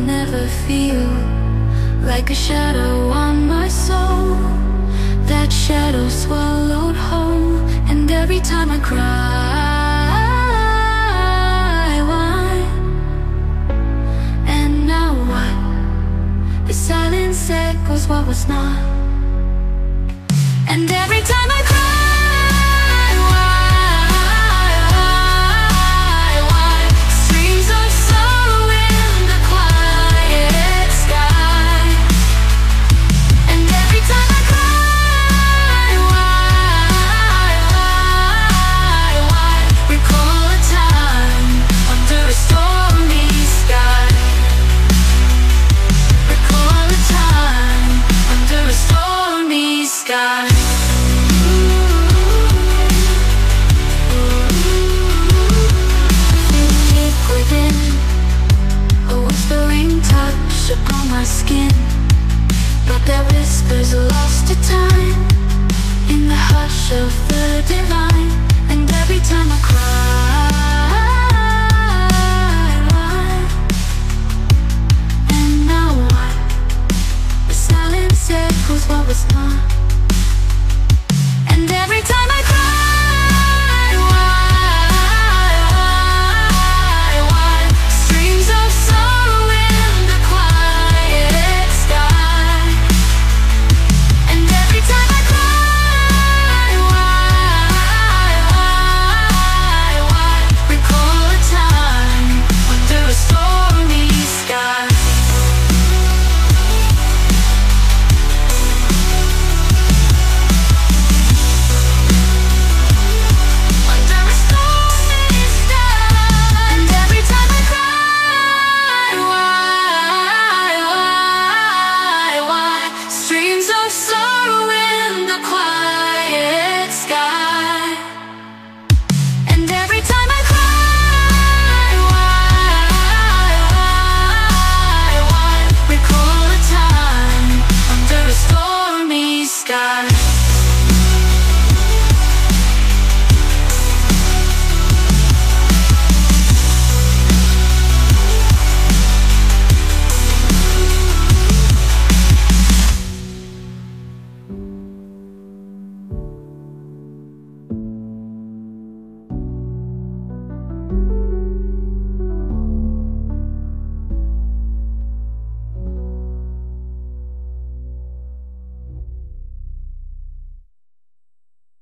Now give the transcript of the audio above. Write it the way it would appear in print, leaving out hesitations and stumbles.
never feel like a shadow on my soul. That shadow swallowed whole, and every time I cry, why? And now what? The silence echoes what was not. And every time I cry, upon my skin, but their whispers are lost to time in the hush of the divine.